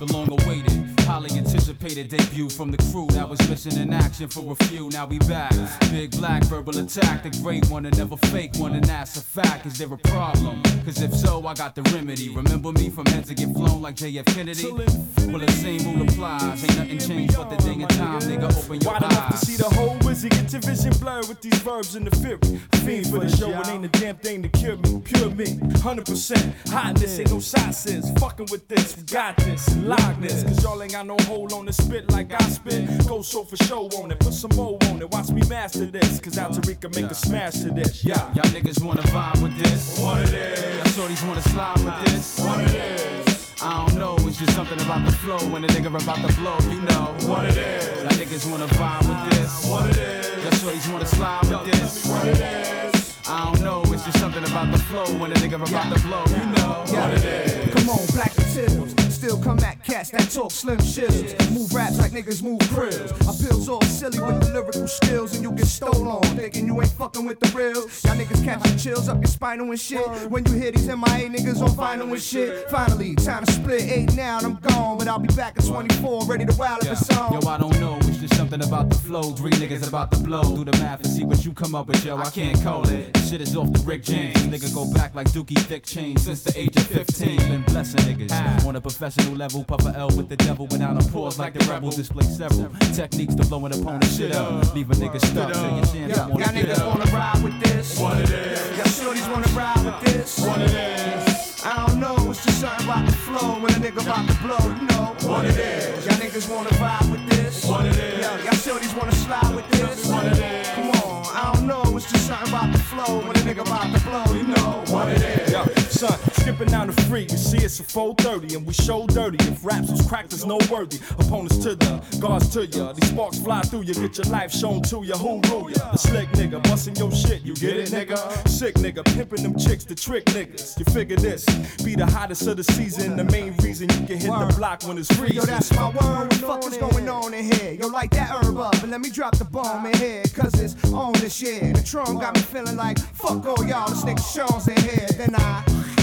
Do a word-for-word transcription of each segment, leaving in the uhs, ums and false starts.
the long-awaited, highly anticipated debut from the crew that was missing in action for a few. Now we back. Big black verbal attack, the great one and never fake one, and that's a fact. Is there a problem? Cause if so, I got the remedy. Remember me from heads to get flown like J F Kennedy? Well, the same rule applies. Ain't nothing changed but the day and time, nigga. Open your Wide eyes. enough to see the whole wizard. Get your vision blurred with these verbs in the fury. Fiend for the show, it ain't a damn thing to cure me. Pure me, one hundred percent hotness, ain't no sauces. Fucking with this, we got this, and lock this. Cause y'all ain't got no hold on the spit like I spit. Go so for show on it, put some more on it. Watch me master this, cause Alta Rica make a smash to this. Yeah, y'all niggas wanna vibe with this. What it is. Y'all shorties wanna slide with this. What it is. I don't know, it's just something about the flow. When a nigga about to blow, you know what it is. Y'all niggas wanna vibe with this. What it is. Y'all shorties wanna slide with this. What it is. I don't know, it's just something about the flow. When a nigga about to blow, you know yeah. what it is. Come on, black materials. Still come at cats that talk slim shills. Move raps like niggas move krills. I pills all silly with the lyrical skills, and you get stolen on, thinking you ain't fucking with the real. Y'all niggas catching chills up your spinal and shit. When you hear these M I A niggas on vinyl and shit. Finally, time to split. Eight now and I'm gone, but I'll be back at twenty-four, ready to wild if it's on. Yo, I don't know, it's just something about the flow. Three niggas about to blow. Do the math and see what you come up with, yo. I can't call it. Shit is off the Rick James. Nigga go back like Dookie Thick Chain since the age of fifteen. Been blessing niggas on a professional level. Papa L with the devil without a pause like the rebels. Display several techniques to blow an opponent shit up. Leave a nigga stuck till your chance don't wanna y'all get niggas up. wanna ride with this. What it is. Y'all shorties wanna ride with this. What it is. I don't know, it's just something about the flow. When a nigga about to blow, you know what it is. Y'all niggas wanna vibe with this. What it is. Yo, y'all shorties wanna slide with this. What it is. Come on, I don't know, it's just something about the flow. When a nigga about to blow, you know what it is. Yo, son, skipping down the free, you see it's a four thirty and we show dirty. If raps was cracked, there's no worthy. Opponents to the guards to ya. These sparks fly through you, get your life shown to ya. Who rule ya? The slick nigga, busting your shit, you get it, nigga? Sick nigga, pimping them chicks to trick niggas. You figure this, be the hottest of the season. The main reason you can hit the block when it's freezing. Yo, that's my word, what the fuck is going on in here? Yo, light that herb up and let me drop the bomb in here. Cause it's on this year. The Tron got me feeling like, fuck all y'all, this nigga Sean's in here. Then I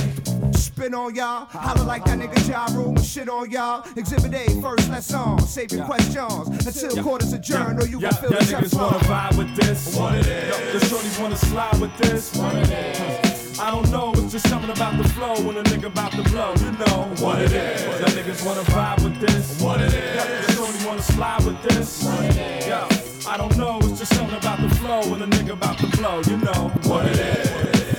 spit on y'all, holler like that nigga Ja Rule and shit on y'all. Exhibit A, first let's on, save your questions until yeah. court is adjourned, or you yeah. can feel yeah. the niggas wanna vibe with this. What it is. Yo, the shorties wanna slide with this. What it is. I don't know, it's just something about the flow when a nigga about to blow. You know what it is. Y'all niggas wanna vibe with this. What it is. Yo, the shorties wanna slide with this. What it is. Yo, I don't know, it's just something about the flow when a nigga about to blow. You know what it is.